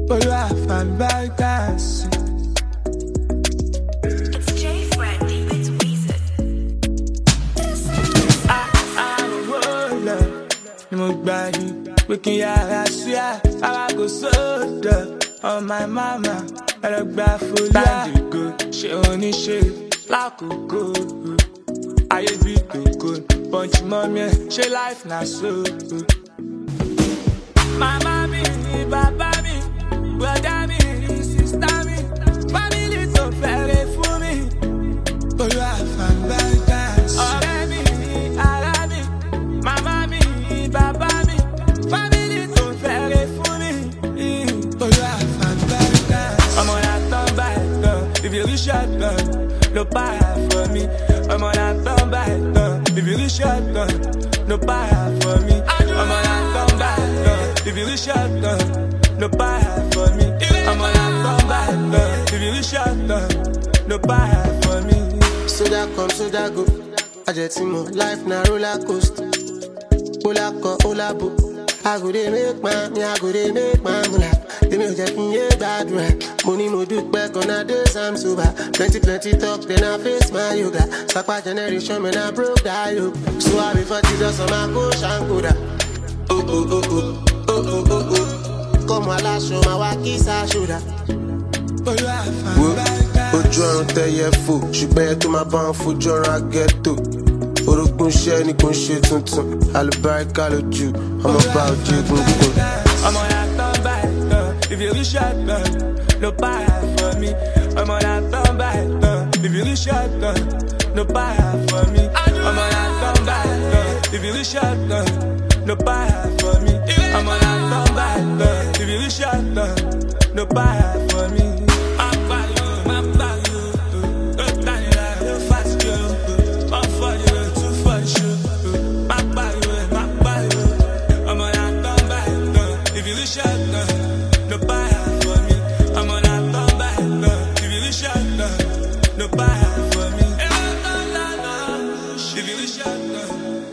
But I find back dancing. It's J Freddy with Weezer. I'm a roller. No body. We can yara swear. I go soda. On my mama. I look back for you. Good. She only shit. Like a good. I be too good. Punch mommy. She life not so good. Mama me, baba me, brother me, sister me, family so very for me. But you have fun back dance. Ọ̀rẹ́ mi, ará mi, mama mi, baba mi, family so very for me. But you have fun back dance. I'm on a turn by turn, if you reach your turn, no para for me. I'm on a turn by turn, if you reach your turn, no para for me. I'm on a turn by turn. If you reach your turn, no buy for me. I'm on a turn by turn. If you reach your turn, no buy for me. Soda come, soda go. I just see more life na roller coaster. Ola ko, ola bo. I go dey make my, I go dey make my mula. They me just be bad right. Money mo do back on a days I'm sober. Plenty talk, then I face my yoga. Sapa generation, man I broke that yoke. So I be for Jesus on my coach and go da. Oh oh oh oh. Oh, oh, oh, oh. Come on, last show my walkies, I should have. Ojú àrùn tẹ́yẹ fò, ṣùgbọ́n ẹ tó máa bá wọn fojú ọ̀rọ̀ agẹ́tò. Orogún iṣẹ́ ni kò ń ṣe tuntun, àlùbáríkà lójú, ọmọ bá ojú egungun. I'm on a turn by turn, if you reach your turn, no para for me. I'm on a turn by turn, if you reach your turn, no para for me. I'm on a turn by turn, if you reach your turn, no para for me. I'm on a turn by turn, if you reach your turn, no para for me.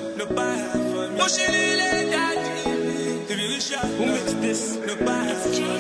It's J